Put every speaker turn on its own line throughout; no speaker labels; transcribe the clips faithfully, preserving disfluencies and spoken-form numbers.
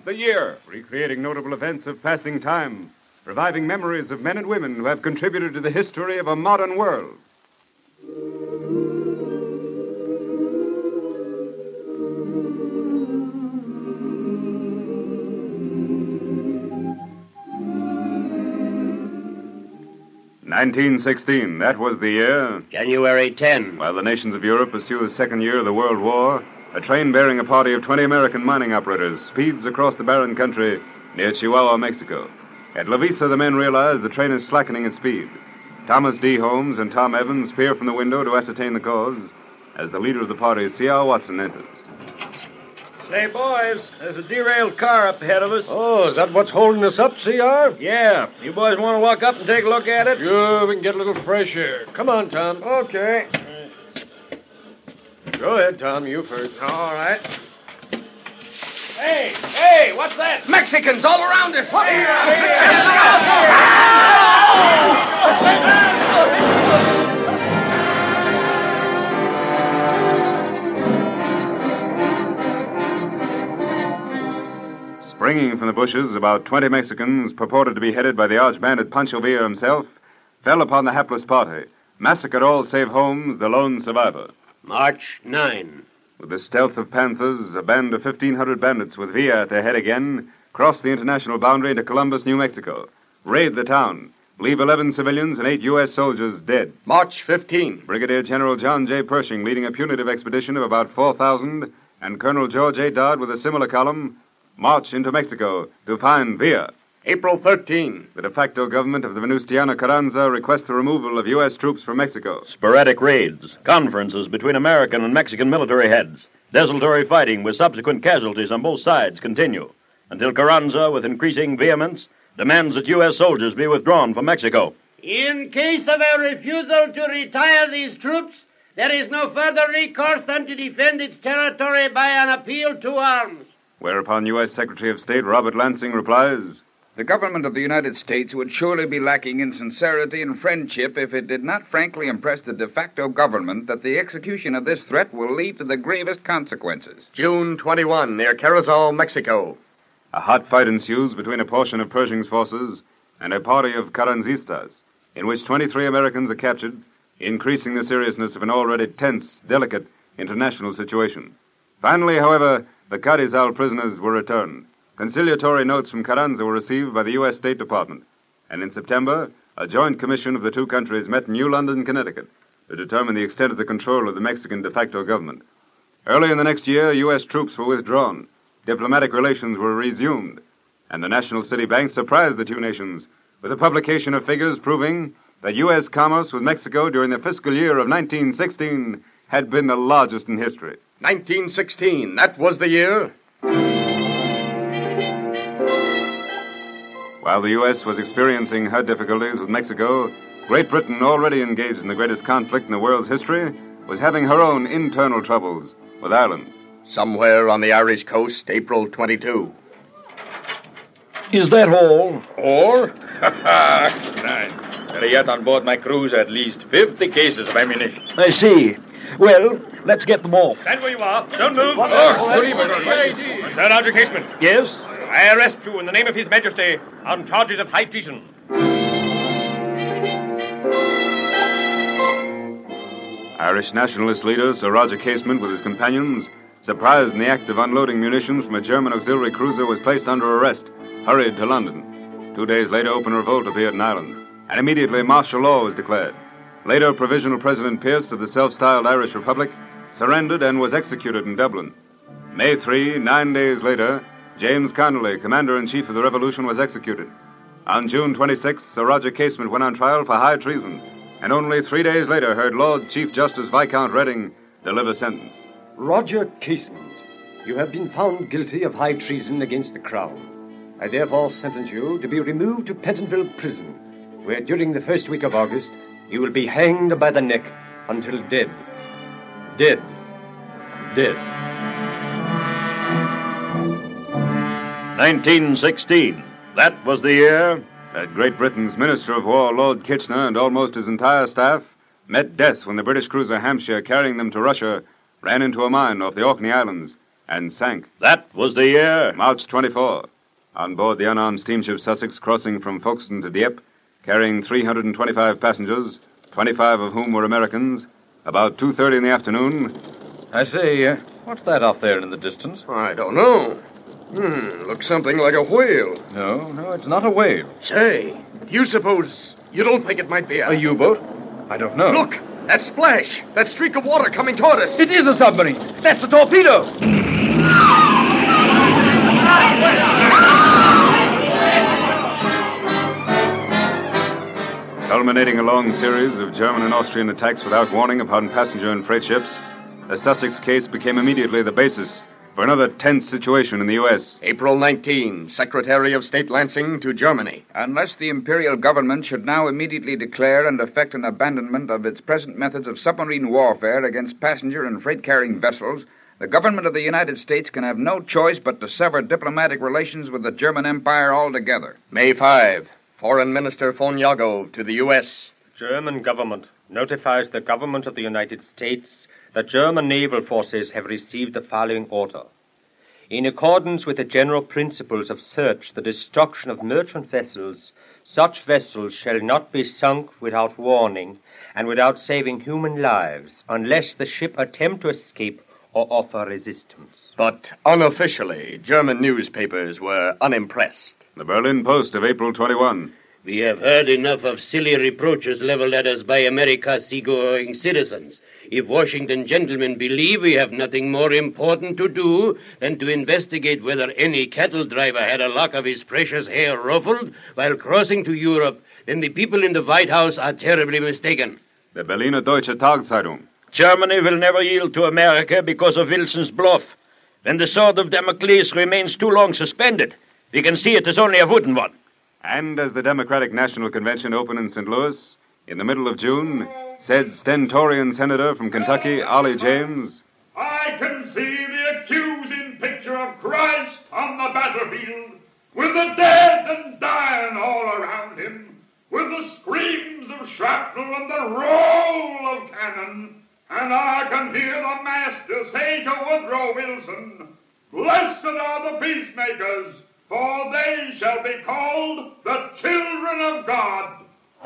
the year.
Recreating notable events of passing time, reviving memories of men and women who have contributed to the history of a modern world. nineteen sixteen, that was the year.
January tenth.
While the nations of Europe pursue the second year of the World War, a train bearing a party of twenty American mining operators speeds across the barren country near Chihuahua, Mexico. At La Vista, the men realize the train is slackening its speed. Thomas D. Holmes and Tom Evans peer from the window to ascertain the cause as the leader of the party, C R. Watson, enters.
Say, boys, there's a derailed car up ahead of us.
Oh, is that what's holding us up, C R?
Yeah. You boys want to walk up and take a look at it?
Sure, we can get a little fresh air. Come on, Tom.
Okay.
Go ahead, Tom. You first.
All right. Hey, hey, what's that?
Mexicans all around us.
Springing from the bushes, about twenty Mexicans, purported to be headed by the arch-bandit Pancho Villa himself, fell upon the hapless party, massacred all save Holmes, the lone survivor.
March ninth.
With the stealth of panthers, a band of fifteen hundred bandits with Villa at their head again crossed the international boundary into Columbus, New Mexico, raid the town, leave eleven civilians and eight U S soldiers dead.
March fifteenth.
Brigadier General John J. Pershing leading a punitive expedition of about four thousand, and Colonel George A. Dodd with a similar column march into Mexico to find Villa.
April thirteenth.
The de facto government of the Venustiano Carranza requests the removal of U S troops from Mexico.
Sporadic raids, conferences between American and Mexican military heads, desultory fighting with subsequent casualties on both sides continue, until Carranza, with increasing vehemence, demands that U S soldiers be withdrawn from Mexico.
In case of a refusal to retire these troops, there is no further recourse than to defend its territory by an appeal to arms.
Whereupon U S Secretary of State Robert Lansing replies,
"The government of the United States would surely be lacking in sincerity and friendship if it did not frankly impress the de facto government that the execution of this threat will lead to the gravest consequences."
June twenty-first, near Carrizal, Mexico.
A hot fight ensues between a portion of Pershing's forces and a party of Carranzistas, in which twenty-three Americans are captured, increasing the seriousness of an already tense, delicate international situation. Finally, however, the Carrizal prisoners were returned. Conciliatory notes from Carranza were received by the U S State Department, and in September, a joint commission of the two countries met in New London, Connecticut, to determine the extent of the control of the Mexican de facto government. Early in the next year, U S troops were withdrawn, diplomatic relations were resumed, and the National City Bank surprised the two nations with the publication of figures proving that U S commerce with Mexico during the fiscal year of nineteen sixteen had been the largest in history.
nineteen sixteen, that was the year.
While the U S was experiencing her difficulties with Mexico, Great Britain, already engaged in the greatest conflict in the world's history, was having her own internal troubles with Ireland.
Somewhere on the Irish coast, April twenty-second.
Is that all?
All? Ha ha! Nine. There are yet on board my cruiser at least fifty cases of ammunition.
I see. Well, let's get them off.
Stand where you are. Don't move.
What
Oh,
the-
good evening. Return Roger Casement.
Yes?
I arrest you in the name of His Majesty on charges of high treason.
Irish nationalist leader Sir Roger Casement with his companions, surprised in the act of unloading munitions from a German auxiliary cruiser, was placed under arrest, hurried to London. Two days later, open revolt appeared in Ireland, and immediately martial law was declared. Later, Provisional President Pierce of the self-styled Irish Republic surrendered and was executed in Dublin. May third, nine days later, James Connolly, Commander-in-Chief of the Revolution, was executed. On June twenty-sixth, Sir Roger Casement went on trial for high treason, and only three days later heard Lord Chief Justice Viscount Reading deliver sentence.
Roger Casement, you have been found guilty of high treason against the Crown. I therefore sentence you to be removed to Pentonville Prison, where during the first week of August you will be hanged by the neck until dead. Dead. Dead.
nineteen sixteen. That was the year
that Great Britain's Minister of War, Lord Kitchener, and almost his entire staff met death when the British cruiser Hampshire, carrying them to Russia, ran into a mine off the Orkney Islands, and sank.
That was the year.
March twenty-fourth. On board the unarmed steamship Sussex crossing from Folkestone to Dieppe, carrying three hundred twenty-five passengers, twenty-five of whom were Americans, about two thirty in the afternoon.
I say, uh, what's that off there in the distance?
I don't know. Hmm, looks something like a whale.
No, no, it's not a whale.
Say, do you suppose... You don't think it might be a...
A U-boat? I don't know.
Look! That splash! That streak of water coming toward us!
It is a submarine! That's a torpedo!
Culminating a long series of German and Austrian attacks without warning upon passenger and freight ships, the Sussex case became immediately the basis for another tense situation in the U S
April nineteenth, Secretary of State Lansing to Germany.
Unless the imperial government should now immediately declare and effect an abandonment of its present methods of submarine warfare against passenger and freight-carrying vessels, the government of the United States can have no choice but to sever diplomatic relations with the German Empire altogether.
May fifth, Foreign Minister von Jagow to the U S
German government notifies the government of the United States that German naval forces have received the following order. In accordance with the general principles of search, the destruction of merchant vessels, such vessels shall not be sunk without warning and without saving human lives, unless the ship attempt to escape or offer resistance.
But unofficially, German newspapers were unimpressed.
The Berlin Post of April twenty-first.
We have heard enough of silly reproaches leveled at us by America's seagoing citizens. If Washington gentlemen believe we have nothing more important to do than to investigate whether any cattle driver had a lock of his precious hair ruffled while crossing to Europe, then the people in the White House are terribly mistaken.
The Berliner Deutsche Tagzeitung.
Germany will never yield to America because of Wilson's bluff. When the sword of Damocles remains too long suspended, we can see it is only a wooden one.
And as the Democratic National Convention opened in Saint Louis in the middle of June, said stentorian Senator from Kentucky, Ollie James,
I can see the accusing picture of Christ on the battlefield, with the dead and dying all around him, with the screams of shrapnel and the roll of cannon, and I can hear the Master say to Woodrow Wilson, Blessed are the peacemakers, for they shall be called the children of God.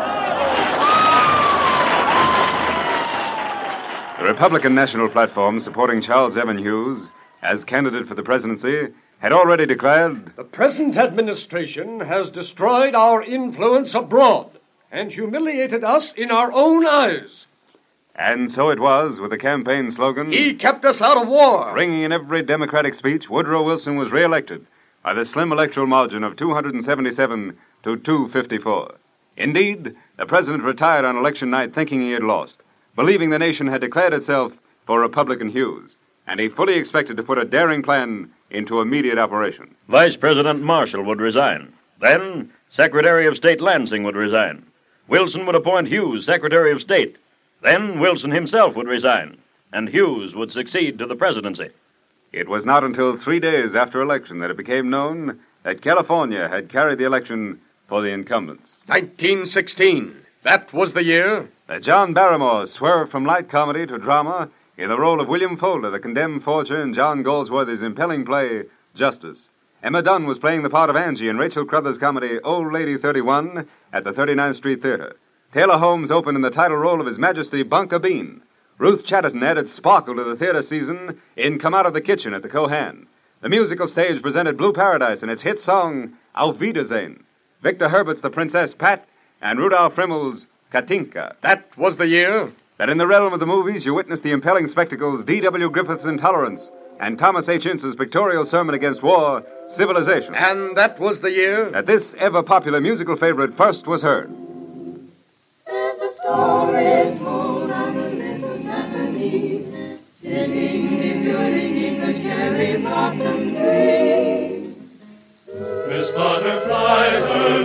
The Republican National Platform supporting Charles Evan Hughes as candidate for the presidency had already declared,
The present administration has destroyed our influence abroad and humiliated us in our own eyes.
And so it was with the campaign slogan,
He kept us out of war.
Ringing in every Democratic speech, Woodrow Wilson was reelected by the slim electoral margin of two hundred seventy-seven to two hundred fifty-four. Indeed, the president retired on election night thinking he had lost, believing the nation had declared itself for Republican Hughes, and he fully expected to put a daring plan into immediate operation.
Vice President Marshall would resign. Then, Secretary of State Lansing would resign. Wilson would appoint Hughes Secretary of State. Then Wilson himself would resign, and Hughes would succeed to the presidency.
It was not until three days after election that it became known that California had carried the election for the incumbents.
nineteen sixteen. That was the year
that John Barrymore swerved from light comedy to drama in the role of William Folder, the condemned forger in John Goldsworthy's impelling play, Justice. Emma Dunn was playing the part of Angie in Rachel Crothers' comedy Old Lady thirty-one at the thirty-ninth Street Theater. Taylor Holmes opened in the title role of His Majesty Bunker Bean. Ruth Chatterton added sparkle to the theater season in Come Out of the Kitchen at the Cohan. The musical stage presented Blue Paradise and its hit song, Auf Wiedersehen. Victor Herbert's The Princess Pat, and Rudolph Frimmel's Katinka.
That was the year
that in the realm of the movies you witnessed the impelling spectacles D W Griffith's Intolerance and Thomas H. Ince's pictorial sermon against war, Civilization.
And that was the year
that this ever-popular musical favorite first was heard.
There's a story told of a little Japanese sitting demurely beneath a cherry blossom tree. Miss Butterfly, her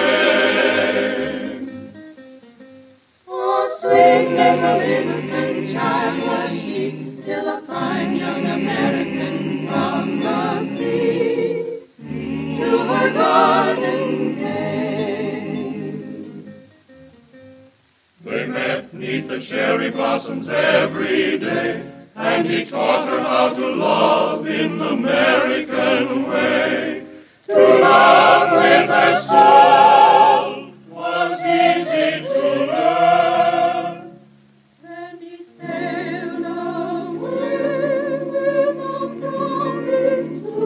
name. Oh, sweet little innocent child was she, till a fine young American from the sea to her garden came. They met 'neath the cherry blossoms every day, and he taught her how to love in the American way. To love with her soul was easy to learn. And he sailed away with a promise to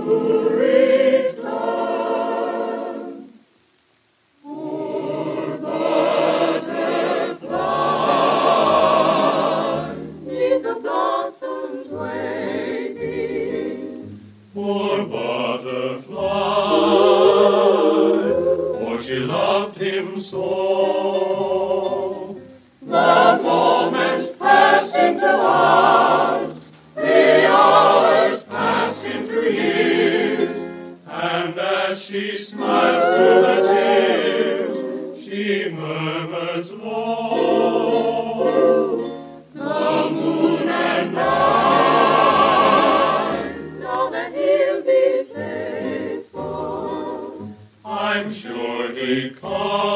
return. Poor butterfly, neath the blossoms waiting. Poor butterfly, for she loved him so. The moments pass into hours, the hours pass into years, and as she smiles through the tears, she murmurs low, the moon and I know that he'll be faithful. I'm sure he comes.